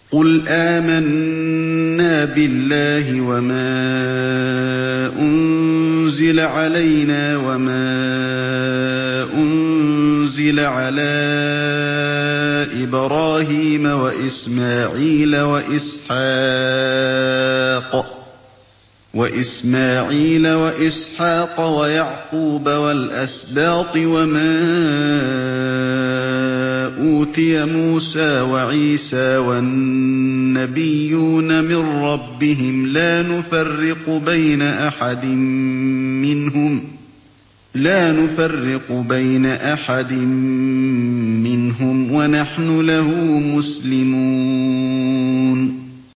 قُلْ آمَنَّا بِاللَّهِ وَمَا أُنزِلَ عَلَيْنَا وَمَا أُنزِلَ عَلَىٰ إِبْرَاهِيمَ وَإِسْمَاعِيلَ وَإِسْحَاقَ وَيَعْقُوبَ وَالْأَسْبَاطِ وَمَا أُوتِيَ مُوسَىٰ وَعِيسَىٰ وَالنَّبِيُّونَ مِن رَّبِّهِمْ لَا نُفَرِّقُ بَيْنَ أَحَدٍ مِّنْهُمْ وَنَحْنُ لَهُ مُسْلِمُونَ